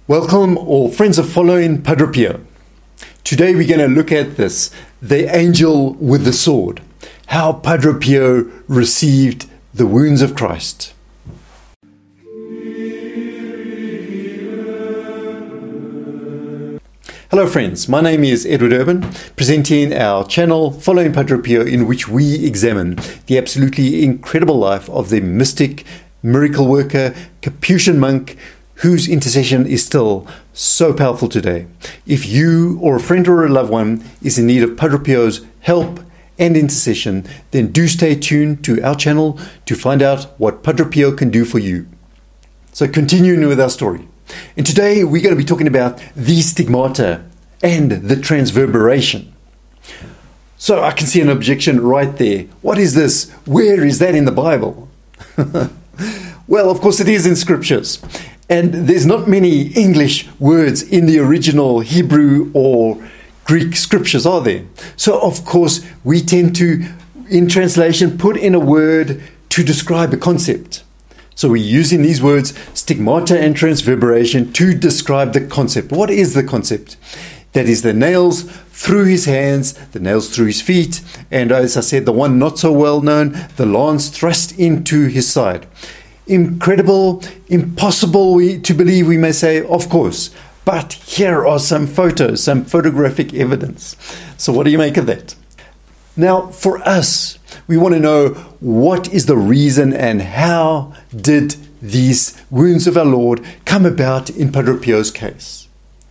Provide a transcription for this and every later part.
Welcome, all friends of following Padre Pio. Today we're going to look at this, the angel with the sword, how Padre Pio received the wounds of Christ. Hello friends, my name is Edward Urban, presenting our channel Following Padre Pio, in which we examine the absolutely incredible life of the mystic, miracle worker, Capuchin monk, whose intercession is still so powerful today. If you or a friend or a loved one is in need of Padre Pio's help and intercession, then do stay tuned to our channel to find out what Padre Pio can do for you. So continuing with our story. And today we're going to be talking about the stigmata and the transverberation. So I can see an objection right there. What is this? Where is that in the Bible? Well, of course it is in scriptures. And there's not many English words in the original Hebrew or Greek scriptures, are there? So, of course, we tend to, in translation, put in a word to describe a concept. So we're using these words, stigmata and transverberation, to describe the concept. What is the concept? That is the nails through his hands, the nails through his feet, and as I said, the one not so well known, the lance thrust into his side. Incredible, impossible to believe, we may say, of course. But here are some photos, some photographic evidence. So what do you make of that? Now, for us, we want to know what is the reason and how did these wounds of our Lord come about in Padre Pio's case.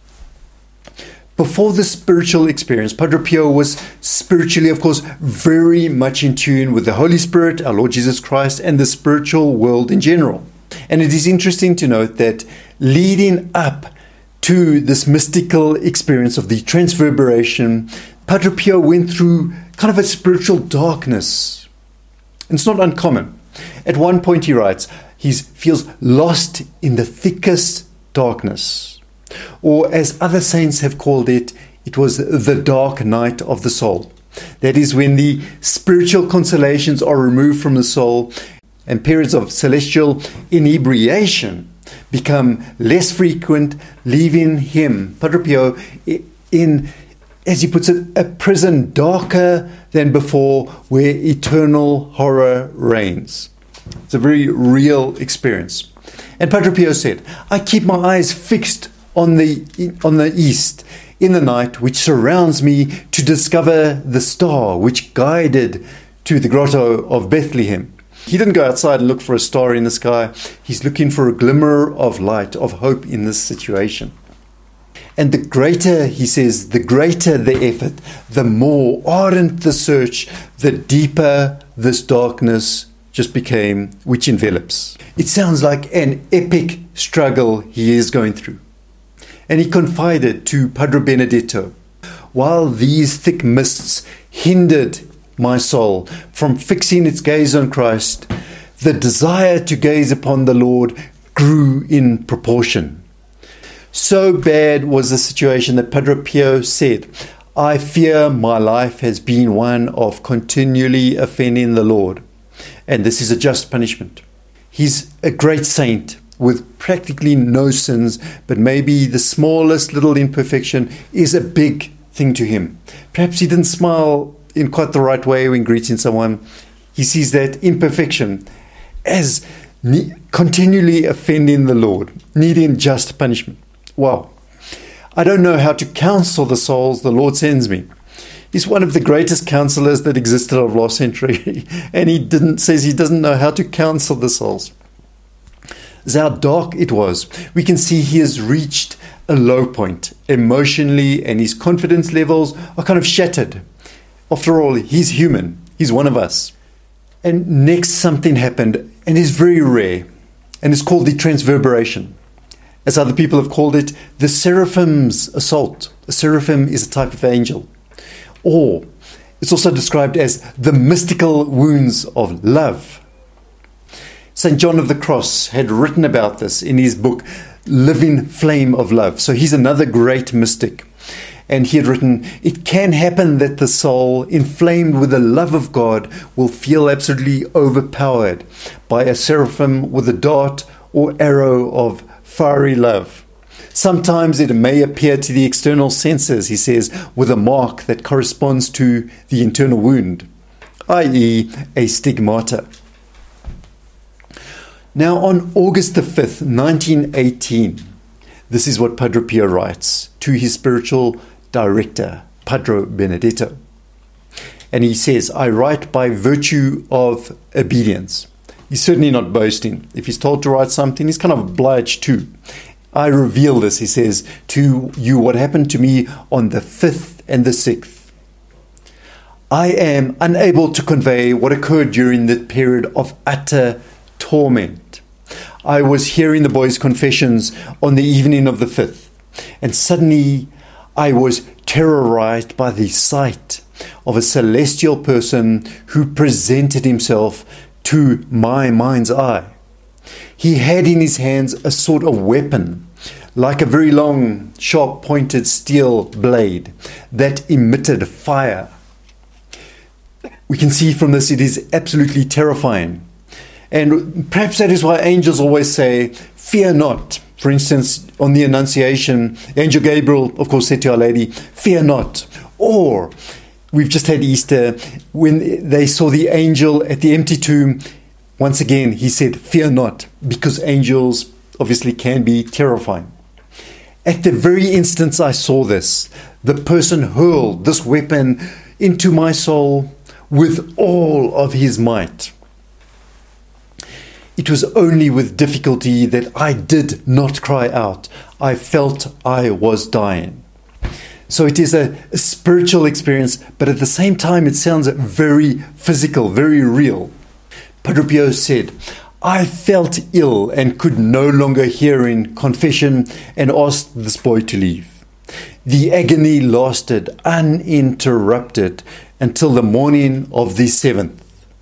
Before the spiritual experience, Padre Pio was spiritually, of course, very much in tune with the Holy Spirit, our Lord Jesus Christ, and the spiritual world in general. And it is interesting to note that leading up to this mystical experience of the transverberation, Padre Pio went through kind of a spiritual darkness. It's not uncommon. At one point he writes, he feels lost in the thickest darkness. Or as other saints have called it, it was the dark night of the soul. That is when the spiritual consolations are removed from the soul and periods of celestial inebriation become less frequent, leaving him, Padre Pio, in, as he puts it, a prison darker than before, where eternal horror reigns. It's a very real experience. And Padre Pio said, I keep my eyes fixed on the east in the night which surrounds me to discover the star which guided to the grotto of Bethlehem. He didn't go outside and look for a star in the sky. He's looking for a glimmer of light, of hope in this situation. And the greater, he says, the greater the effort, the more ardent the search, the deeper this darkness just became, which envelops. It sounds like an epic struggle he is going through. And he confided to Padre Benedetto, while these thick mists hindered my soul from fixing its gaze on Christ, the desire to gaze upon the Lord grew in proportion. So bad was the situation that Padre Pio said, I fear my life has been one of continually offending the Lord, and this is a just punishment. He's a great saint with practically no sins, but maybe the smallest little imperfection is a big thing to him. Perhaps he didn't smile in quite the right way when greeting someone. He sees that imperfection as continually offending the Lord, needing just punishment. Wow. I don't know how to counsel the souls the Lord sends me. He's one of the greatest counselors that existed of last century, and he says he doesn't know how to counsel the souls. How dark it was. We can see he has reached a low point emotionally, and his confidence levels are kind of shattered. After all, he's human. He's one of us. And next something happened, and it's very rare, and it's called the transverberation. As other people have called it, the seraphim's assault. A seraphim is a type of angel. Or it's also described as the mystical wounds of love. St. John of the Cross had written about this in his book, Living Flame of Love. So he's another great mystic. And he had written, it can happen that the soul, inflamed with the love of God, will feel absolutely overpowered by a seraphim with a dart or arrow of fiery love. Sometimes it may appear to the external senses, he says, with a mark that corresponds to the internal wound, i.e. a stigmata. Now on August the 5th, 1918, this is what Padre Pio writes to his spiritual director, Padre Benedetto. And he says, I write by virtue of obedience. He's certainly not boasting. If he's told to write something, he's kind of obliged to. I reveal this, he says, to you what happened to me on the 5th and the 6th. I am unable to convey what occurred during the period of utter torment. I was hearing the boys' confessions on the evening of the 5th, and suddenly I was terrorized by the sight of a celestial person who presented himself to my mind's eye. He had in his hands a sort of weapon, like a very long, sharp-pointed steel blade that emitted fire. We can see from this it is absolutely terrifying. And perhaps that is why angels always say, fear not. For instance, on the Annunciation, Angel Gabriel, of course, said to Our Lady, fear not. Or, we've just had Easter, when they saw the angel at the empty tomb, once again, he said, fear not, because angels obviously can be terrifying. At the very instant I saw this, the person hurled this weapon into my soul with all of his might. It was only with difficulty that I did not cry out. I felt I was dying. So it is a spiritual experience, but at the same time it sounds very physical, very real. Padre Pio said, I felt ill and could no longer hear in confession and asked this boy to leave. The agony lasted uninterrupted until the morning of the 7th.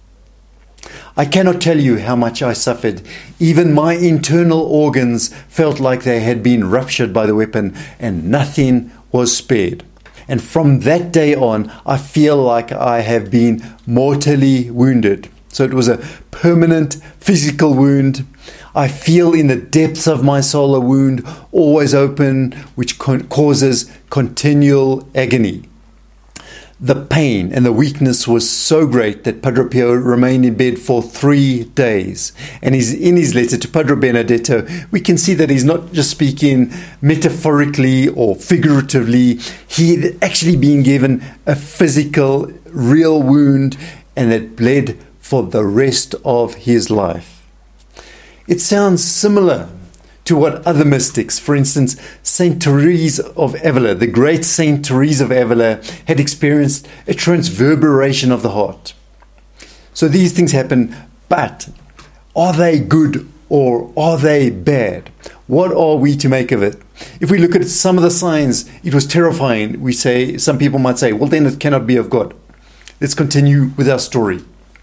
I cannot tell you how much I suffered. Even my internal organs felt like they had been ruptured by the weapon, and nothing was spared. And from that day on, I feel like I have been mortally wounded. So it was a permanent physical wound. I feel in the depths of my soul a wound always open, which causes continual agony. The pain and the weakness was so great that Padre Pio remained in bed for 3 days. And in his letter to Padre Benedetto, we can see that he's not just speaking metaphorically or figuratively. He had actually been given a physical, real wound, and it bled for the rest of his life. It sounds similar to what other mystics, for instance, Saint Therese of Avila, the great Saint Therese of Avila, had experienced a transverberation of the heart. So these things happen, but are they good or are they bad? What are we to make of it? If we look at some of the signs, it was terrifying. Some people might say, well, then it cannot be of God. Let's continue with our story.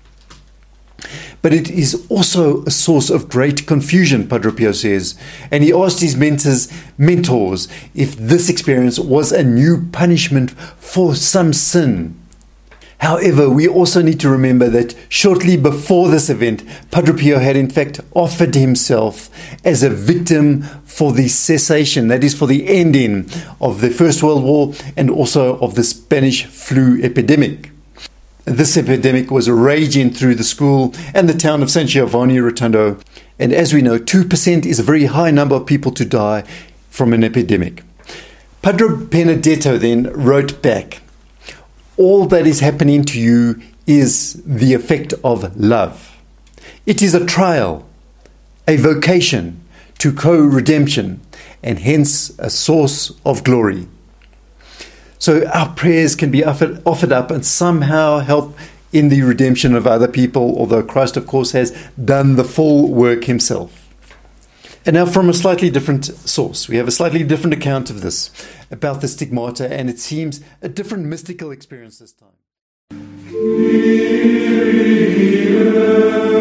But it is also a source of great confusion, Padre Pio says. And he asked his mentors if this experience was a new punishment for some sin. However, we also need to remember that shortly before this event, Padre Pio had in fact offered himself as a victim for the cessation, that is for the ending of the First World War and also of the Spanish flu epidemic. This epidemic was raging through the school and the town of San Giovanni Rotondo. And as we know, 2% is a very high number of people to die from an epidemic. Padre Benedetto then wrote back, all that is happening to you is the effect of love. It is a trial, a vocation to co-redemption, and hence a source of glory. So our prayers can be offered up and somehow help in the redemption of other people, although Christ, of course, has done the full work himself. And now from a slightly different source, we have a slightly different account of this, about the stigmata, and it seems a different mystical experience this time.